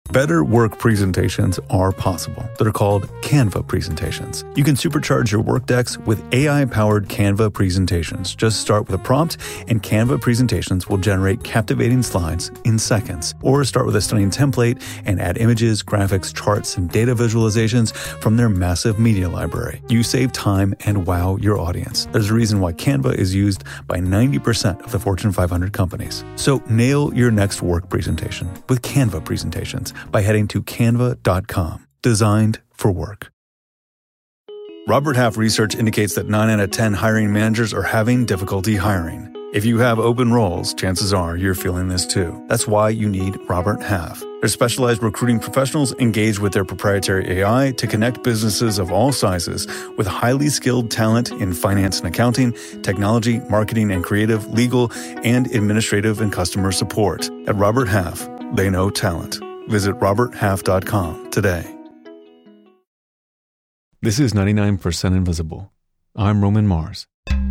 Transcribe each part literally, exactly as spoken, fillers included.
Better work presentations are possible. They're called Canva presentations. You can supercharge your work decks with A I-powered Canva presentations. Just start with a prompt, and Canva presentations will generate captivating slides in seconds. Or start with a stunning template and add images, graphics, charts, and data visualizations from their massive media library. You save time and wow your audience. There's a reason why Canva is used by ninety percent of the Fortune five hundred companies. So nail your next work presentation with Canva presentations by heading to canva dot com. Designed for work. Robert Half research indicates that nine out of ten hiring managers are having difficulty hiring. If you have open roles, chances are you're feeling this too. That's why you need Robert Half. Their specialized recruiting professionals engage with their proprietary A I to connect businesses of all sizes with highly skilled talent in finance and accounting, technology, marketing and creative, legal, and administrative and customer support. At Robert Half, they know talent. Visit robert half dot com today. This is ninety-nine percent Invisible. I'm Roman Mars.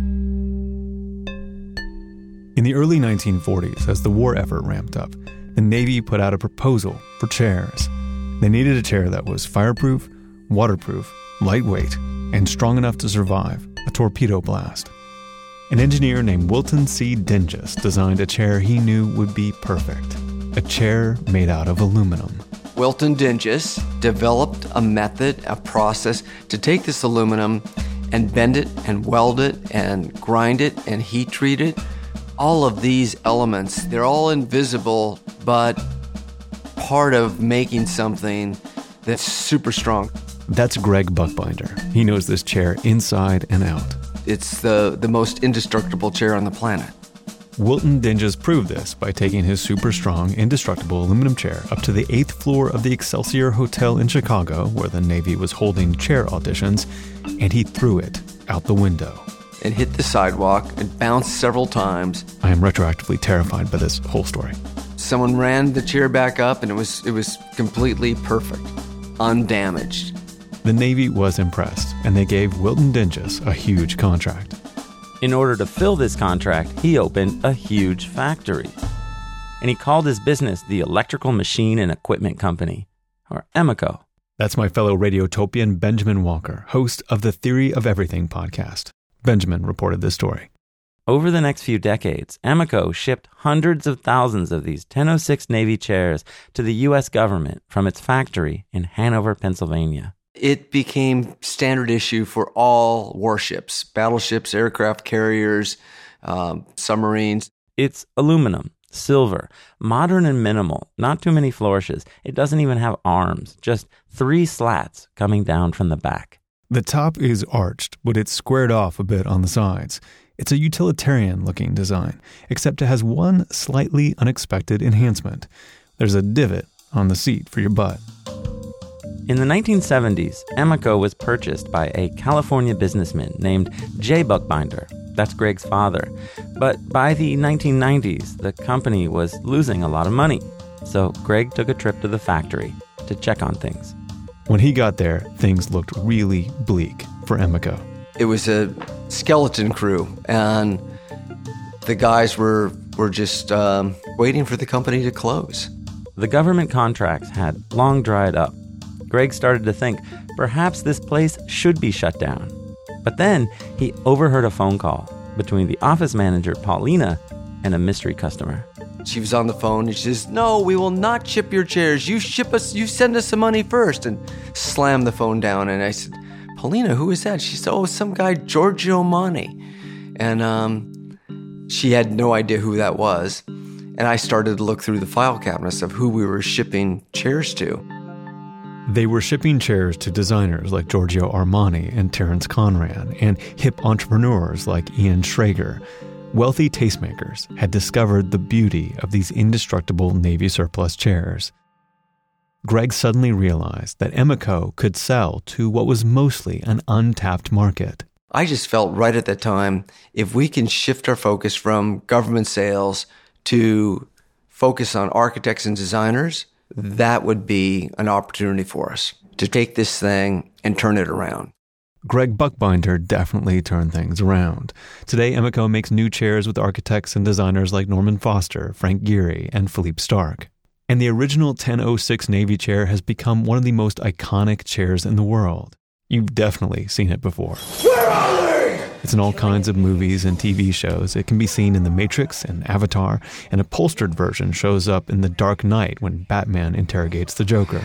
In the early nineteen forties, as the war effort ramped up, the Navy put out a proposal for chairs. They needed a chair that was fireproof, waterproof, lightweight, and strong enough to survive a torpedo blast. An engineer named Wilton C. Dingus designed a chair he knew would be perfect. A chair made out of aluminum. Wilton Dingus developed a method, a process to take this aluminum and bend it and weld it and grind it and heat treat it. All of these elements, they're all invisible, but part of making something that's super strong. That's Greg Buchbinder. He knows this chair inside and out. It's the, the most indestructible chair on the planet. Wilton Dingus proved this by taking his super strong, indestructible aluminum chair up to the eighth floor of the Excelsior Hotel in Chicago, where the Navy was holding chair auditions, and he threw it out the window. It hit the sidewalk and bounced several times. I am retroactively terrified by this whole story. Someone ran the chair back up and it was it was completely perfect, undamaged. The Navy was impressed, and they gave Wilton Dingus a huge contract. In order to fill this contract, he opened a huge factory. And he called his business the Electrical Machine and Equipment Company, or Emeco. That's my fellow radiotopian Benjamin Walker, host of the Theory of Everything podcast. Benjamin reported this story. Over the next few decades, Emeco shipped hundreds of thousands of these ten oh six Navy chairs to the U S government from its factory in Hanover, Pennsylvania. It became standard issue for all warships, battleships, aircraft carriers, um, submarines. It's aluminum, silver, modern and minimal, not too many flourishes. It doesn't even have arms, just three slats coming down from the back. The top is arched, but it's squared off a bit on the sides. It's a utilitarian-looking design, except it has one slightly unexpected enhancement. There's a divot on the seat for your butt. In the nineteen seventies, Emeco was purchased by a California businessman named Jay Buchbinder. That's Greg's father. But by the nineteen nineties, the company was losing a lot of money. So Greg took a trip to the factory to check on things. When he got there, things looked really bleak for Emeco. It was a skeleton crew, and the guys were, were just um, waiting for the company to close. The government contracts had long dried up. Greg started to think perhaps this place should be shut down. But then he overheard a phone call between the office manager, Paulina, and a mystery customer. She was on the phone and she says, "No, we will not ship your chairs. You ship us, you send us some money first," and slammed the phone down. And I said, "Paulina, who is that?" She said, "Oh, some guy, Giorgio Armani." And um, she had no idea who that was. And I started to look through the file cabinets of who we were shipping chairs to. They were shipping chairs to designers like Giorgio Armani and Terence Conran, and hip entrepreneurs like Ian Schrager. Wealthy tastemakers had discovered the beauty of these indestructible Navy surplus chairs. Greg suddenly realized that Emeco could sell to what was mostly an untapped market. I just felt right at that time, if we can shift our focus from government sales to focus on architects and designers, that would be an opportunity for us to take this thing and turn it around. Greg Buchbinder definitely turned things around. Today, Emeco makes new chairs with architects and designers like Norman Foster, Frank Gehry, and Philippe Starck. And the original ten oh six Navy chair has become one of the most iconic chairs in the world. You've definitely seen it before. Where are they? It's in all kinds of movies and T V shows. It can be seen in The Matrix and Avatar. An upholstered version shows up in The Dark Knight when Batman interrogates the Joker.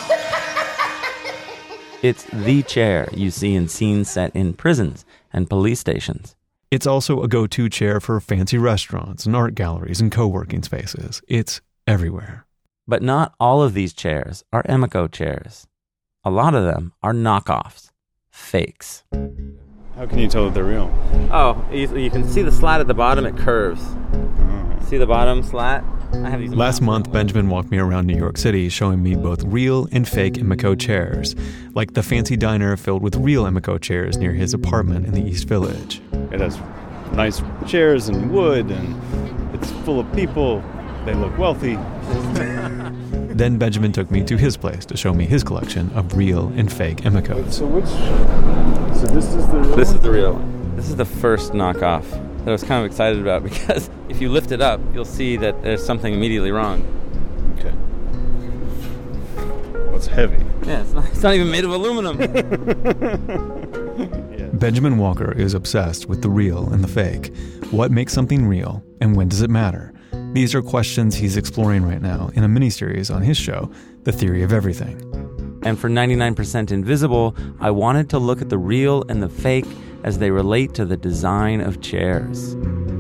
It's the chair you see in scenes set in prisons and police stations. It's also a go-to chair for fancy restaurants and art galleries and co-working spaces. It's everywhere. But not all of these chairs are Emeco chairs. A lot of them are knockoffs, fakes. How can you tell that they're real? Oh, you, you can see the slat at the bottom, it curves. Oh. See the bottom slat? I have these. Last month, Benjamin walked me around New York City showing me both real and fake Emeco chairs, like the fancy diner filled with real Emeco chairs near his apartment in the East Village. It has nice chairs and wood, and it's full of people. They look wealthy. Then Benjamin took me to his place to show me his collection of real and fake Emecos. So which... So this is the real This one? is the real one. This is the first knockoff that I was kind of excited about because if you lift it up, you'll see that there's something immediately wrong. Okay. Well, it's heavy. Yeah, it's not, it's not even made of aluminum. Yeah. Benjamin Walker is obsessed with the real and the fake. What makes something real, and when does it matter? These are questions he's exploring right now in a miniseries on his show, The Theory of Everything. And for ninety-nine percent Invisible, I wanted to look at the real and the fake as they relate to the design of chairs.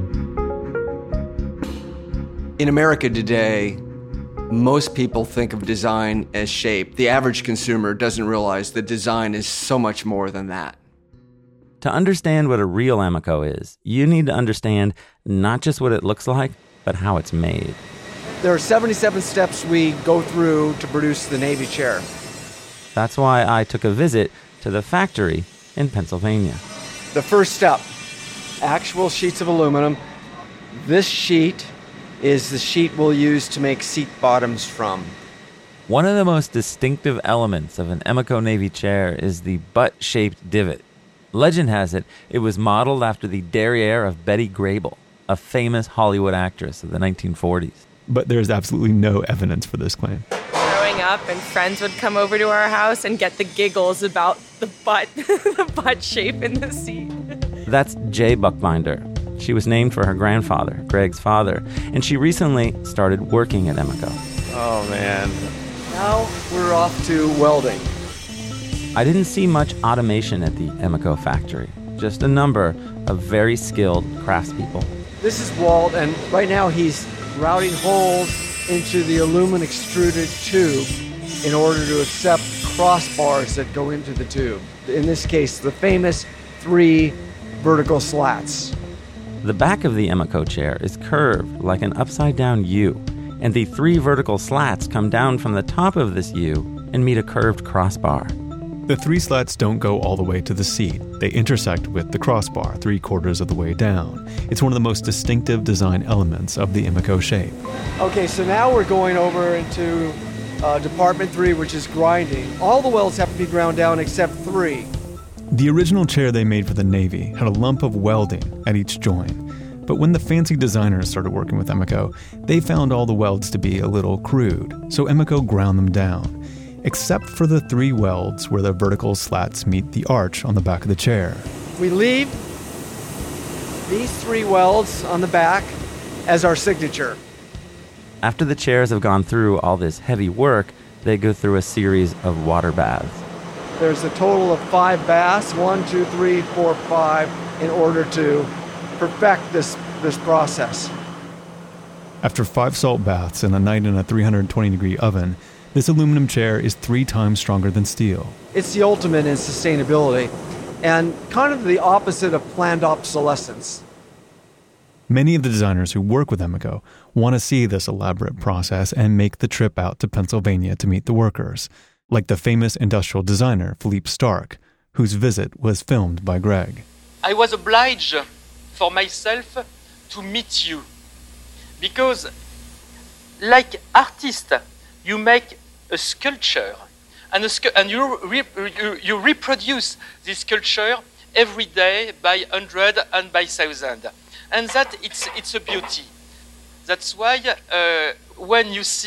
In America today, most people think of design as shape. The average consumer doesn't realize that design is so much more than that. To understand what a real Emeco is, you need to understand not just what it looks like, but how it's made. There are seventy-seven steps we go through to produce the Navy chair. That's why I took a visit to the factory in Pennsylvania. The first step, actual sheets of aluminum. This sheet is the sheet we'll use to make seat bottoms from. One of the most distinctive elements of an Emeco Navy chair is the butt-shaped divot. Legend has it, it was modeled after the derriere of Betty Grable, a famous Hollywood actress of the nineteen forties. But there's absolutely no evidence for this claim. Growing up, and friends would come over to our house and get the giggles about the butt, the butt shape in the seat. That's Jay Buckbinder. She was named for her grandfather, Greg's father, and she recently started working at Emeco. Oh, man. Now we're off to welding. I didn't see much automation at the Emeco factory, just a number of very skilled craftspeople. This is Walt, and right now he's routing holes into the aluminum extruded tube in order to accept crossbars that go into the tube. In this case, the famous three vertical slats. The back of the Emeco chair is curved like an upside-down U, and the three vertical slats come down from the top of this U and meet a curved crossbar. The three slats don't go all the way to the seat. They intersect with the crossbar three quarters of the way down. It's one of the most distinctive design elements of the Emeco shape. Okay, so now we're going over into uh, department three, which is grinding. All the welds have to be ground down except three. The original chair they made for the Navy had a lump of welding at each joint. But when the fancy designers started working with Emeco, they found all the welds to be a little crude, so Emeco ground them down. Except for the three welds where the vertical slats meet the arch on the back of the chair. We leave these three welds on the back as our signature. After the chairs have gone through all this heavy work, they go through a series of water baths. There's a total of five baths, one, two, three, four, five, in order to perfect this, this process. After five salt baths and a night in a three hundred twenty degree oven, this aluminum chair is three times stronger than steel. It's the ultimate in sustainability and kind of the opposite of planned obsolescence. Many of the designers who work with Emeco want to see this elaborate process and make the trip out to Pennsylvania to meet the workers, like the famous industrial designer Philippe Starck, whose visit was filmed by Greg. I was obliged for myself to meet you because, like artists, you make a sculpture, and, a scu- and you, re- you, you reproduce this sculpture every day by hundred and by thousand, and that it's it's a beauty. That's why uh, when you see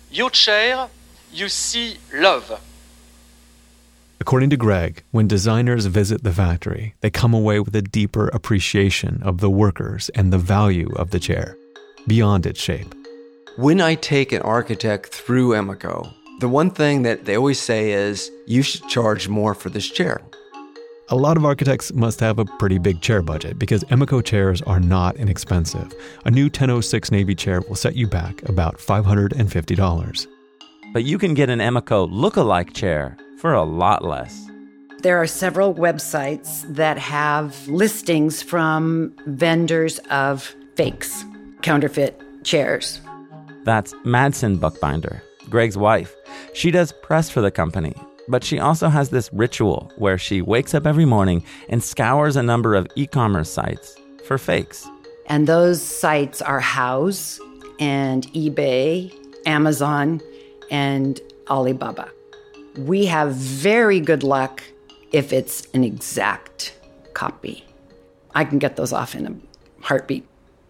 your chair, you see love. According to Greg, when designers visit the factory, they come away with a deeper appreciation of the workers and the value of the chair, beyond its shape. When I take an architect through Emeco, the one thing that they always say is, you should charge more for this chair. A lot of architects must have a pretty big chair budget because Emeco chairs are not inexpensive. A new ten oh six Navy chair will set you back about five hundred fifty dollars. But you can get an Emeco look-alike chair for a lot less. There are several websites that have listings from vendors of fakes, counterfeit chairs. That's Madsen Buchbinder, Greg's wife. She does press for the company, but she also has this ritual where she wakes up every morning and scours a number of e-commerce sites for fakes. And those sites are Houzz and eBay, Amazon, and Alibaba. We have very good luck if it's an exact copy. I can get those off in a heartbeat.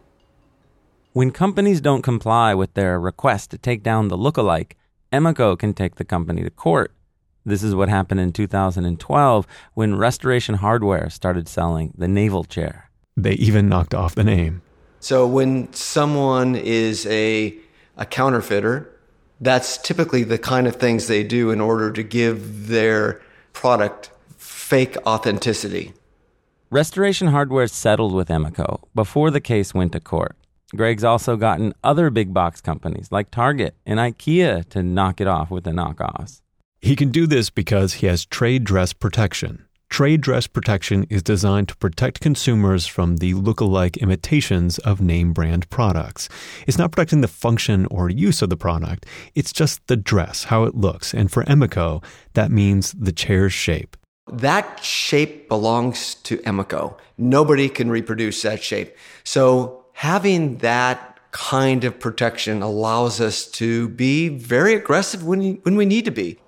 When companies don't comply with their request to take down the lookalike, Emeco can take the company to court. This is what happened in two thousand twelve when Restoration Hardware started selling the naval chair. They even knocked off the name. So when someone is a, a counterfeiter, that's typically the kind of things they do in order to give their product fake authenticity. Restoration Hardware settled with Emeco before the case went to court. Greg's also gotten other big box companies like Target and IKEA to knock it off with the knockoffs. He can do this because he has trade dress protection. Trade dress protection is designed to protect consumers from the look-alike imitations of name brand products. It's not protecting the function or use of the product. It's just the dress, how it looks. And for Emeco, that means the chair's shape. That shape belongs to Emeco. Nobody can reproduce that shape. So having that kind of protection allows us to be very aggressive when, when we need to be.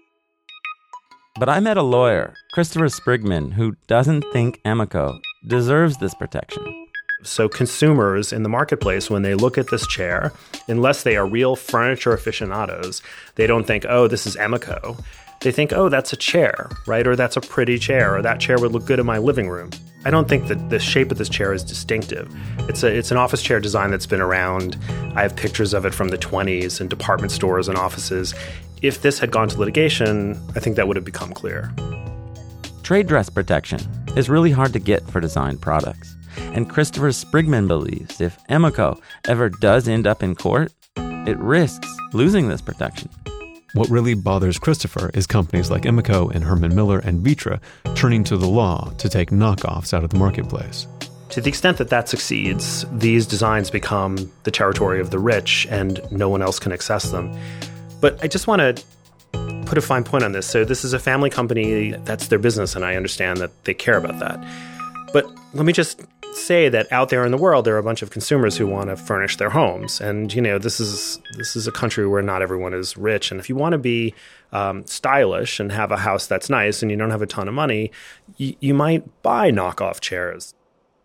But I met a lawyer, Christopher Sprigman, who doesn't think Emeco deserves this protection. So consumers in the marketplace, when they look at this chair, unless they are real furniture aficionados, they don't think, oh, this is Emeco. They think, oh, that's a chair, right? Or that's a pretty chair, or that chair would look good in my living room. I don't think that the shape of this chair is distinctive. It's a it's an office chair design that's been around. I have pictures of it from the twenties in department stores and offices. If this had gone to litigation, I think that would have become clear. Trade dress protection is really hard to get for design products. And Christopher Sprigman believes if Emeco ever does end up in court, it risks losing this protection. What really bothers Christopher is companies like Emeco and Herman Miller and Vitra turning to the law to take knockoffs out of the marketplace. To the extent that that succeeds, these designs become the territory of the rich and no one else can access them. But I just want to put a fine point on this. So this is a family company, that's their business, and I understand that they care about that. But let me just say that out there in the world, there are a bunch of consumers who want to furnish their homes. And, you know, this is this is a country where not everyone is rich. And if you want to be um, stylish and have a house that's nice and you don't have a ton of money, y- you might buy knockoff chairs.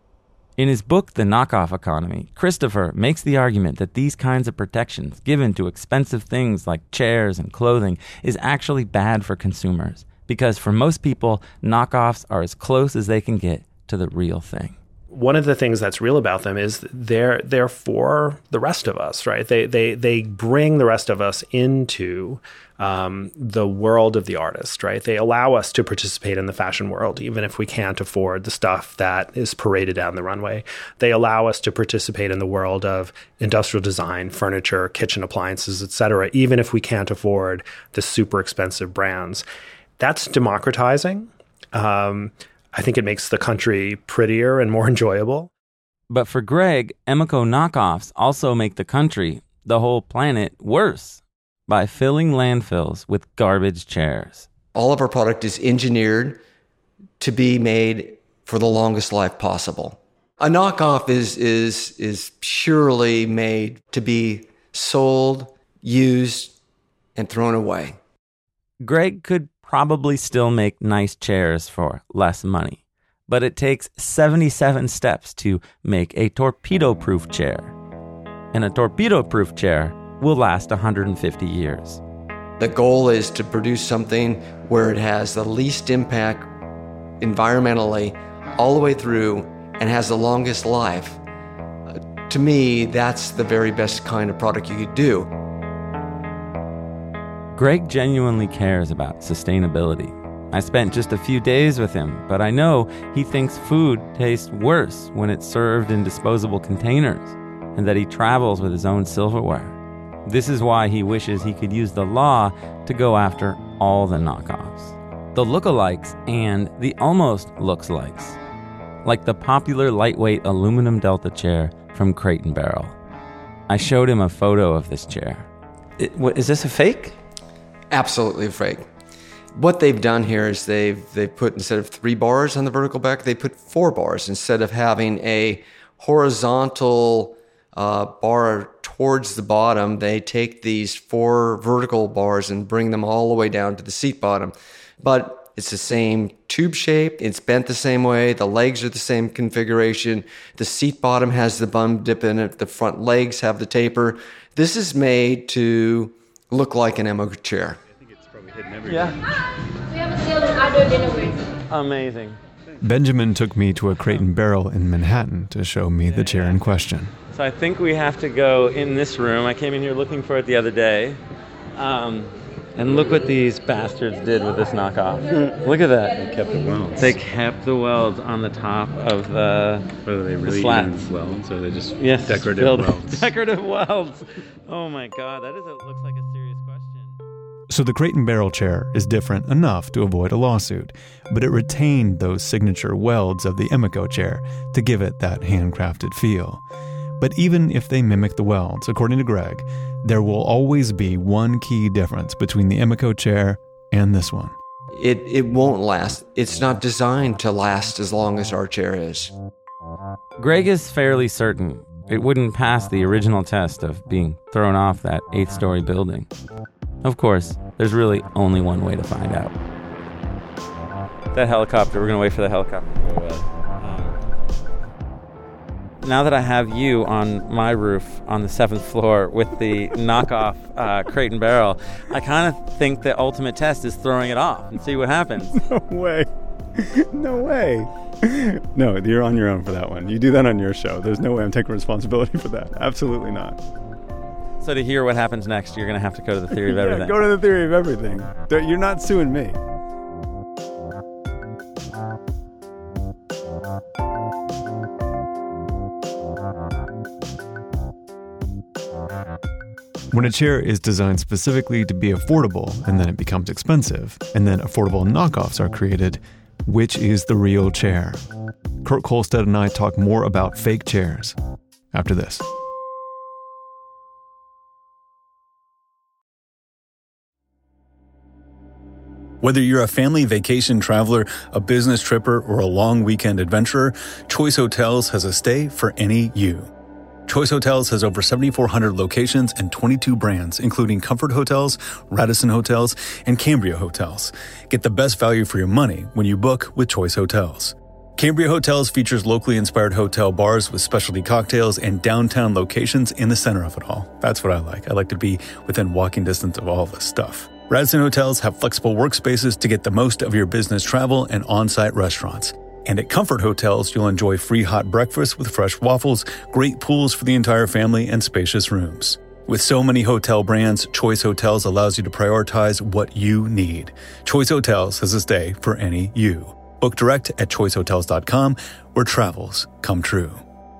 In his book, The Knockoff Economy, Christopher makes the argument that these kinds of protections given to expensive things like chairs and clothing is actually bad for consumers because for most people, knockoffs are as close as they can get to the real thing. One of the things that's real about them is they're they're for the rest of us, right? They they they bring the rest of us into um, the world of the artist, right? They allow us to participate in the fashion world, even if we can't afford the stuff that is paraded down the runway. They allow us to participate in the world of industrial design, furniture, kitchen appliances, et cetera, even if we can't afford the super expensive brands. That's democratizing. Um, I think it makes the country prettier and more enjoyable. But for Greg, Emeco knockoffs also make the country, the whole planet, worse by filling landfills with garbage chairs. All of our product is engineered to be made for the longest life possible. A knockoff is is is purely made to be sold, used, and thrown away. Greg could probably still make nice chairs for less money, but it takes seventy-seven steps to make a torpedo-proof chair. And a torpedo-proof chair will last one hundred fifty years. The goal is to produce something where it has the least impact environmentally all the way through and has the longest life. Uh, to me, that's the very best kind of product you could do. Greg genuinely cares about sustainability. I spent just a few days with him, but I know he thinks food tastes worse when it's served in disposable containers, and that he travels with his own silverware. This is why he wishes he could use the law to go after all the knockoffs, the lookalikes and the almost looks-likes, like the popular lightweight aluminum Delta chair from Crate and Barrel. I showed him a photo of this chair. It, what, is this a fake? Absolutely a fake. What they've done here is they've they've put, instead of three bars on the vertical back, they put four bars. Instead of having a horizontal uh, bar towards the bottom, they take these four vertical bars and bring them all the way down to the seat bottom. But it's the same tube shape, it's bent the same way, the legs are the same configuration, the seat bottom has the bum dip in it, the front legs have the taper. This is made to look like an Emeco chair. Yeah. We have a sale on outdoor dinnerware. Amazing. Benjamin took me to a Crate and Barrel in Manhattan to show me the chair in question. So I think we have to go in this room. I came in here looking for it the other day. Um, and look what these bastards did with this knockoff. Look at that. They kept the welds. They kept the welds on the top of the Whether they really the slats. even welds or they just Yes, decorative build- welds. Decorative welds. Oh my God, that is a, looks like a serious question. So the Crate and Barrel chair is different enough to avoid a lawsuit, but it retained those signature welds of the Emeco chair to give it that handcrafted feel. But even if they mimic the welds, according to Greg, there will always be one key difference between the Emeco chair and this one. It it won't last. It's not designed to last as long as our chair is. Greg is fairly certain it wouldn't pass the original test of being thrown off that eighth-story building. Of course, there's really only one way to find out. That helicopter, we're going to wait for the helicopter to go away. Now that I have you on my roof on the seventh floor with the knockoff uh, Crate and Barrel, I kind of think the ultimate test is throwing it off and see what happens. No way. No way. No, you're on your own for that one. You do that on your show. There's no way I'm taking responsibility for that. Absolutely not. So to hear what happens next, you're going to have to go to the Theory of Yeah, Everything. go to the Theory of Everything. You're not suing me. When a chair is designed specifically to be affordable and then it becomes expensive, and then affordable knockoffs are created, which is the real chair? Kurt Kohlstedt and I talk more about fake chairs after this. Whether you're a family vacation traveler, a business tripper, or a long weekend adventurer, Choice Hotels has a stay for any you. Choice Hotels has over seventy-four hundred locations and twenty-two brands, including Comfort Hotels, Radisson Hotels, and Cambria Hotels. Get the best value for your money when you book with Choice Hotels. Cambria Hotels features locally inspired hotel bars with specialty cocktails and downtown locations in the center of it all. That's what I like. I like to be within walking distance of all this stuff. Radisson Hotels have flexible workspaces to get the most of your business travel and on-site restaurants. And at Comfort Hotels, you'll enjoy free hot breakfast with fresh waffles, great pools for the entire family, and spacious rooms. With so many hotel brands, Choice Hotels allows you to prioritize what you need. Choice Hotels has a stay for any you. Book direct at choice hotels dot com, where travels come true.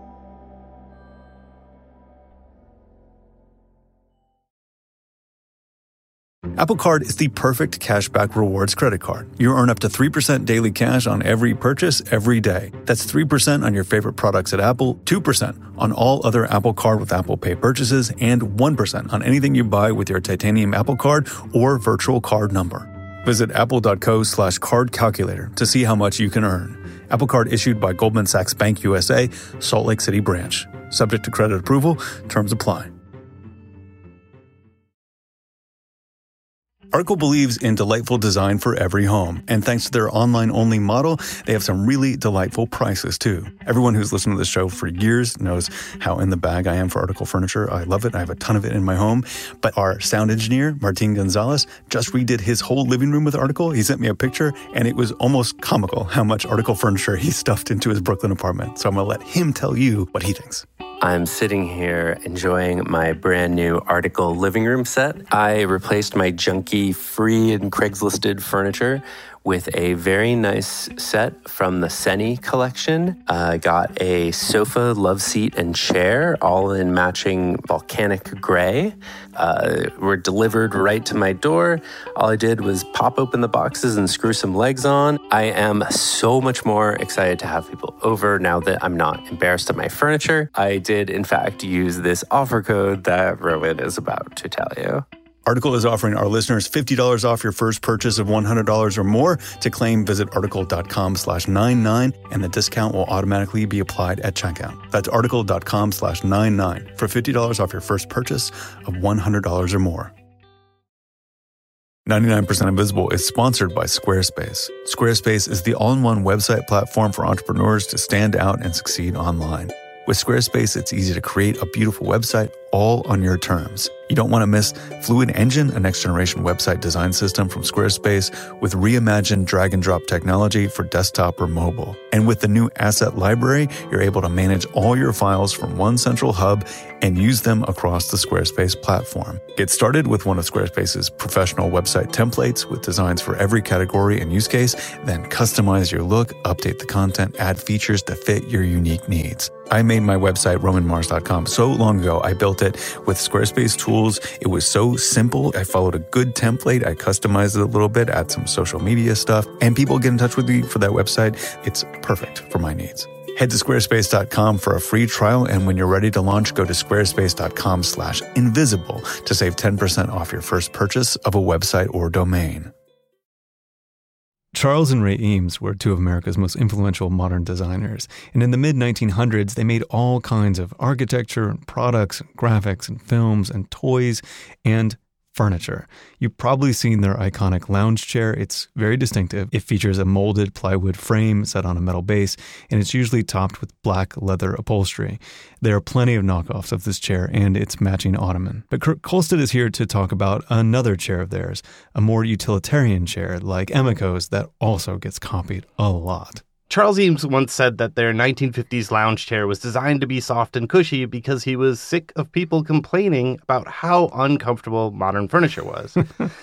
Apple Card is the perfect cashback rewards credit card. You earn up to three percent daily cash on every purchase every day. That's three percent on your favorite products at Apple, two percent on all other Apple Card with Apple Pay purchases, and one percent on anything you buy with your titanium Apple Card or virtual card number. Visit apple.co slash card calculator to see how much you can earn. Apple Card issued by Goldman Sachs Bank U S A, Salt Lake City branch. Subject to credit approval. Terms apply. Article believes in delightful design for every home, and thanks to their online-only model, they have some really delightful prices, too. Everyone who's listened to this show for years knows how in the bag I am for Article furniture. I love it. I have a ton of it in my home. But our sound engineer, Martin Gonzalez, just redid his whole living room with Article. He sent me a picture, and it was almost comical how much Article furniture he stuffed into his Brooklyn apartment. So I'm going to let him tell you what he thinks. I'm sitting here enjoying my brand new Article living room set. I replaced my junky free and Craigslisted furniture with a very nice set from the Seni collection. I uh, got a sofa, love seat, and chair, all in matching volcanic gray. Uh, were delivered right to my door. All I did was pop open the boxes and screw some legs on. I am so much more excited to have people over now that I'm not embarrassed of my furniture. I did, in fact, use this offer code that Rowan is about to tell you. Article is offering our listeners fifty dollars off your first purchase of one hundred dollars or more. To claim, visit article.com slash 99, and the discount will automatically be applied at checkout. That's article.com slash 99 for fifty dollars off your first purchase of one hundred dollars or more. ninety-nine percent Invisible is sponsored by Squarespace. Squarespace is the all-in-one website platform for entrepreneurs to stand out and succeed online. With Squarespace, it's easy to create a beautiful website all on your terms. You don't want to miss Fluid Engine, a next-generation website design system from Squarespace with reimagined drag-and-drop technology for desktop or mobile. And with the new Asset Library, you're able to manage all your files from one central hub and use them across the Squarespace platform. Get started with one of Squarespace's professional website templates with designs for every category and use case, then customize your look, update the content, add features to fit your unique needs. I made my website, roman mars dot com, so long ago. I built it with Squarespace tools. It was so simple. I followed a good template. I customized it a little bit, add some social media stuff, and people get in touch with me for that website. It's perfect for my needs. Head to squarespace dot com for a free trial, and when you're ready to launch, go to squarespace.com slash invisible to save ten percent off your first purchase of a website or domain. Charles and Ray Eames were two of America's most influential modern designers, and in the mid nineteen hundreds, they made all kinds of architecture and products and graphics and films and toys and furniture. You've probably seen their iconic lounge chair. It's very distinctive. It features a molded plywood frame set on a metal base, and it's usually topped with black leather upholstery. There are plenty of knockoffs of this chair and its matching ottoman. But Kurt Kohlstedt is here to talk about another chair of theirs, a more utilitarian chair like Emico's that also gets copied a lot. Charles Eames once said that their nineteen fifties lounge chair was designed to be soft and cushy because he was sick of people complaining about how uncomfortable modern furniture was.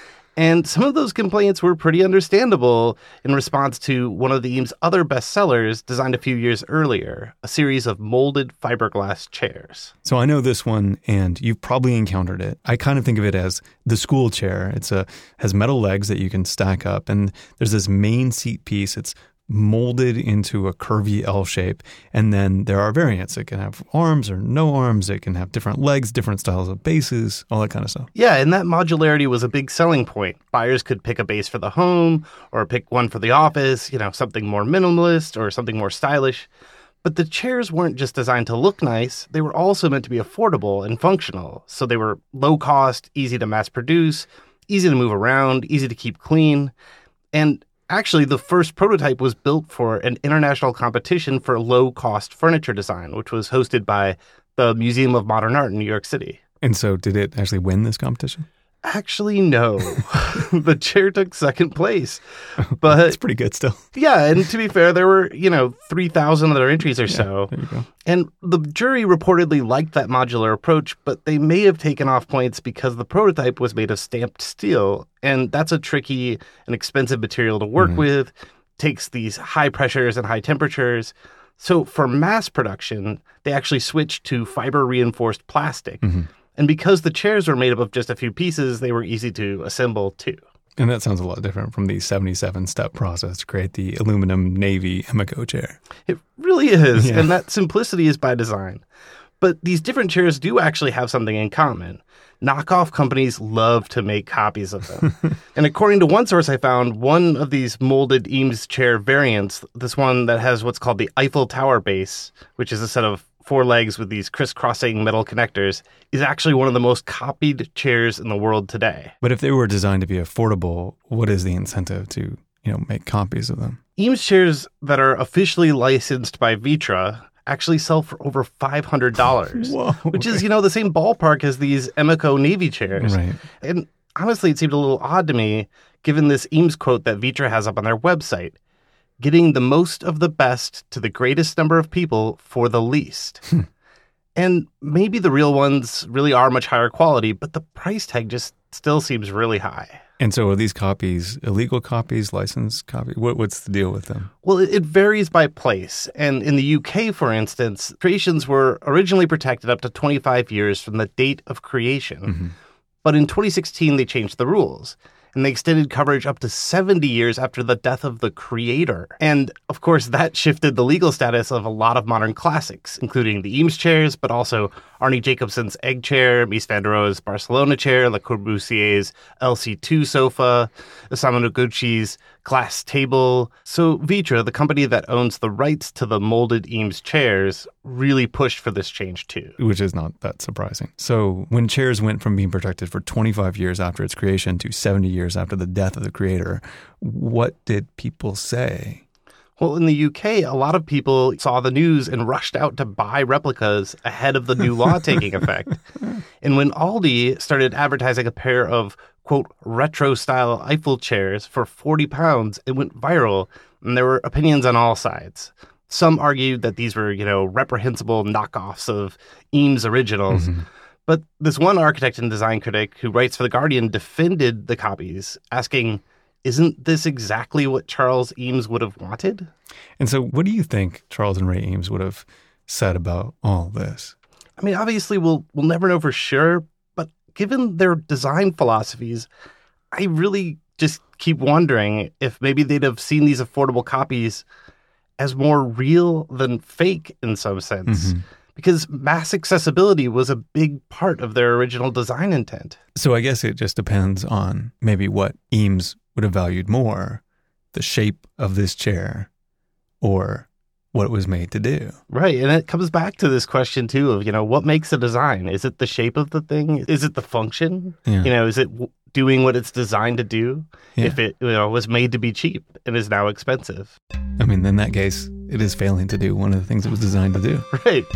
And some of those complaints were pretty understandable in response to one of the Eames' other bestsellers designed a few years earlier, a series of molded fiberglass chairs. So I know this one, and you've probably encountered it. I kind of think of it as the school chair. It's a has metal legs that you can stack up, and there's this main seat piece. It's molded into a curvy L shape, and then there are variants. It can have arms or no arms. It can have different legs, different styles of bases, all that kind of stuff. Yeah, and that modularity was a big selling point. Buyers could pick a base for the home or pick one for the office, you know, something more minimalist or something more stylish. But the chairs weren't just designed to look nice. They were also meant to be affordable and functional. So they were low cost, easy to mass produce, easy to move around, easy to keep clean. And actually, the first prototype was built for an international competition for low-cost furniture design, which was hosted by the Museum of Modern Art in New York City. And so did it actually win this competition? Actually, no. The chair took second place. But that's pretty good still. Yeah, and to be fair, there were, you know, three thousand other entries or yeah, so. There you go. And the jury reportedly liked that modular approach, but they may have taken off points because the prototype was made of stamped steel, and that's a tricky and expensive material to work mm-hmm. with, takes these high pressures and high temperatures. So for mass production, they actually switched to fiber-reinforced plastic. Mm-hmm. And because the chairs were made up of just a few pieces, they were easy to assemble too. And that sounds a lot different from the seventy-seven step process to create the aluminum navy Emico chair. It really is. Yeah. And that simplicity is by design. But these different chairs do actually have something in common. Knockoff companies love to make copies of them. And according to one source I found, one of these molded Eames chair variants, this one that has what's called the Eiffel Tower base, which is a set of four legs with these crisscrossing metal connectors, is actually one of the most copied chairs in the world today. But if they were designed to be affordable, what is the incentive to, you know, make copies of them? Eames chairs that are officially licensed by Vitra actually sell for over five hundred dollars, Whoa, which okay. is, you know, the same ballpark as these Emeco Navy chairs. Right. And honestly, it seemed a little odd to me, given this Eames quote that Vitra has up on their website, getting the most of the best to the greatest number of people for the least. And maybe the real ones really are much higher quality, but the price tag just still seems really high. And so are these copies illegal copies, licensed copies? What, what's the deal with them? Well, it, it varies by place. And in the U K, for instance, creations were originally protected up to twenty-five years from the date of creation. Mm-hmm. But in twenty sixteen, they changed the rules. And they extended coverage up to seventy years after the death of the creator. And, of course, that shifted the legal status of a lot of modern classics, including the Eames chairs, but also Arnie Jacobson's Egg chair, Mies van der Rohe's Barcelona chair, Le Corbusier's L C two sofa, Isamu Noguchi's glass table. So Vitra, the company that owns the rights to the molded Eames chairs, really pushed for this change too. Which is not that surprising. So when chairs went from being protected for twenty-five years after its creation to seventy years after the death of the creator, what did people say? Well, in the U K, a lot of people saw the news and rushed out to buy replicas ahead of the new law taking effect. And when Aldi started advertising a pair of, quote, retro-style Eiffel chairs for forty pounds, it went viral, and there were opinions on all sides. Some argued that these were, you know, reprehensible knockoffs of Eames originals. Mm-hmm. But this one architect and design critic who writes for The Guardian defended the copies, asking, isn't this exactly what Charles Eames would have wanted? And so what do you think Charles and Ray Eames would have said about all this? I mean, obviously, we'll we'll never know for sure, but given their design philosophies, I really just keep wondering if maybe they'd have seen these affordable copies as more real than fake in some sense. Mm-hmm. Because mass accessibility was a big part of their original design intent. So I guess it just depends on maybe what Eames would have valued more, the shape of this chair or what it was made to do. Right. And it comes back to this question, too, of, you know, what makes a design? Is it the shape of the thing? Is it the function? Yeah. You know, is it w- doing what it's designed to do? Yeah. If it, you know, was made to be cheap and is now expensive. I mean, in that case, it is failing to do one of the things it was designed to do. Right.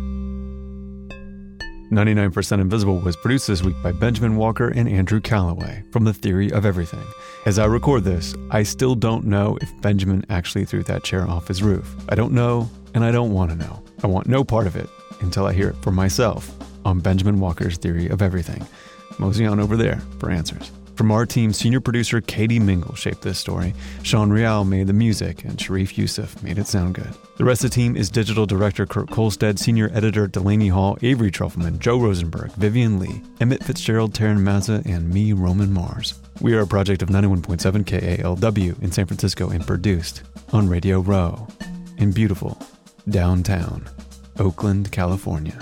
ninety-nine percent Invisible was produced this week by Benjamin Walker and Andrew Calloway from The Theory of Everything. As I record this, I still don't know if Benjamin actually threw that chair off his roof. I don't know, and I don't want to know. I want no part of it until I hear it for myself on Benjamin Walker's Theory of Everything. Mosey on over there for answers. From our team, senior producer Katie Mingle shaped this story. Sean Real made the music, and Sharif Youssef made it sound good. The rest of the team is digital director Kurt Kolstad, senior editor Delaney Hall, Avery Trufelman, Joe Rosenberg, Vivian Lee, Emmett Fitzgerald, Taryn Mazza, and me, Roman Mars. We are a project of ninety-one point seven K A L W in San Francisco and produced on Radio Row in beautiful downtown Oakland, California.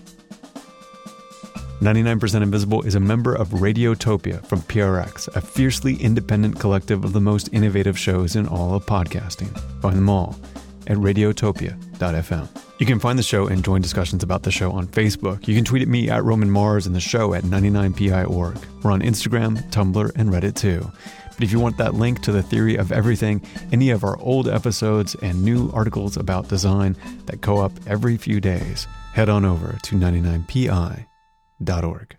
ninety-nine percent Invisible is a member of Radiotopia from P R X, a fiercely independent collective of the most innovative shows in all of podcasting. Find them all at radiotopia dot f m. You can find the show and join discussions about the show on Facebook. You can tweet at me at Roman Mars and the show at ninety-nine P I dot org. We're on Instagram, Tumblr, and Reddit too. But if you want that link to The Theory of Everything, any of our old episodes, and new articles about design that go up every few days, head on over to ninety-nine P I dot org.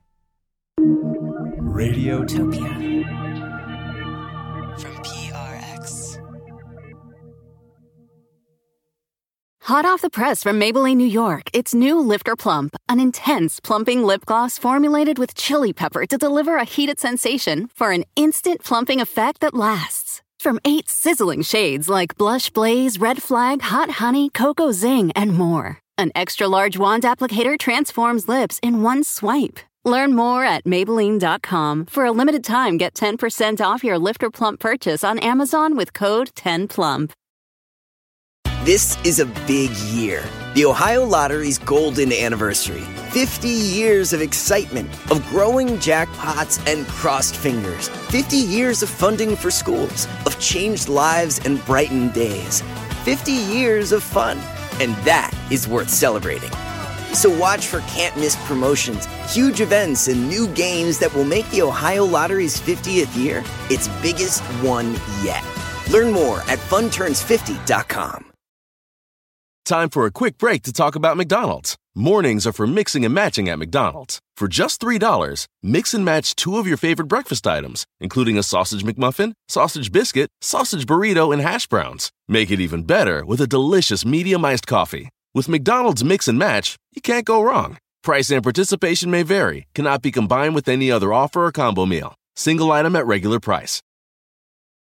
Radiotopia from P R X. Hot off the press from Maybelline, New York, it's new Lifter Plump, an intense plumping lip gloss formulated with chili pepper to deliver a heated sensation for an instant plumping effect that lasts. From eight sizzling shades like Blush Blaze, Red Flag, Hot Honey, Cocoa Zing, and more. An extra-large wand applicator transforms lips in one swipe. Learn more at Maybelline dot com. For a limited time, get ten percent off your Lifter Plump purchase on Amazon with code ten plump. This is a big year. The Ohio Lottery's golden anniversary. fifty years of excitement, of growing jackpots and crossed fingers. fifty years of funding for schools, of changed lives and brightened days. fifty years of fun. And that is worth celebrating. So watch for can't-miss promotions, huge events, and new games that will make the Ohio Lottery's fiftieth year its biggest one yet. Learn more at fun turns fifty dot com. Time for a quick break to talk about McDonald's. Mornings are for mixing and matching at McDonald's. For just three dollars, mix and match two of your favorite breakfast items, including a sausage McMuffin, sausage biscuit, sausage burrito, and hash browns. Make it even better with a delicious medium iced coffee. With McDonald's Mix and Match, you can't go wrong. Price and participation may vary, cannot be combined with any other offer or combo meal. Single item at regular price.